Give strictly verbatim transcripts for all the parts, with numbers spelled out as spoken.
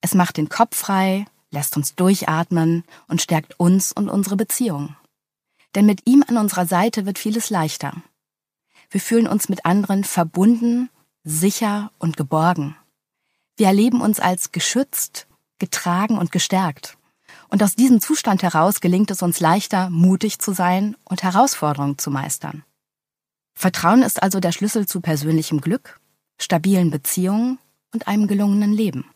Es macht den Kopf frei, lässt uns durchatmen und stärkt uns und unsere Beziehung. Denn mit ihm an unserer Seite wird vieles leichter. Wir fühlen uns mit anderen verbunden, sicher und geborgen. Wir erleben uns als geschützt, getragen und gestärkt. Und aus diesem Zustand heraus gelingt es uns leichter, mutig zu sein und Herausforderungen zu meistern. Vertrauen ist also der Schlüssel zu persönlichem Glück, stabilen Beziehungen und einem gelungenen Leben.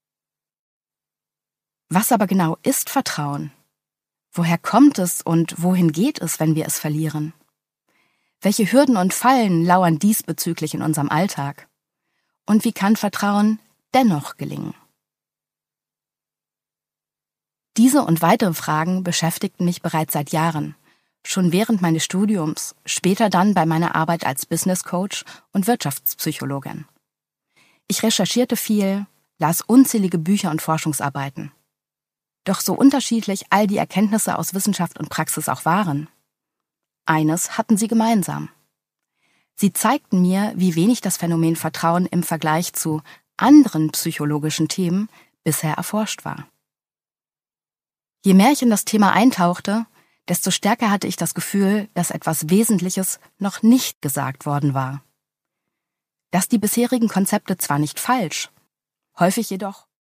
Was aber genau ist Vertrauen? Woher kommt es und wohin geht es, wenn wir es verlieren? Welche Hürden und Fallen lauern diesbezüglich in unserem Alltag? Und wie kann Vertrauen dennoch gelingen? Diese und weitere Fragen beschäftigten mich bereits seit Jahren, schon während meines Studiums, später dann bei meiner Arbeit als Business Coach und Wirtschaftspsychologin. Ich recherchierte viel, las unzählige Bücher und Forschungsarbeiten. Doch so unterschiedlich all die Erkenntnisse aus Wissenschaft und Praxis auch waren, eines hatten sie gemeinsam. Sie zeigten mir, wie wenig das Phänomen Vertrauen im Vergleich zu anderen psychologischen Themen bisher erforscht war. Je mehr ich in das Thema eintauchte, desto stärker hatte ich das Gefühl, dass etwas Wesentliches noch nicht gesagt worden war. Dass die bisherigen Konzepte zwar nicht falsch, häufig jedoch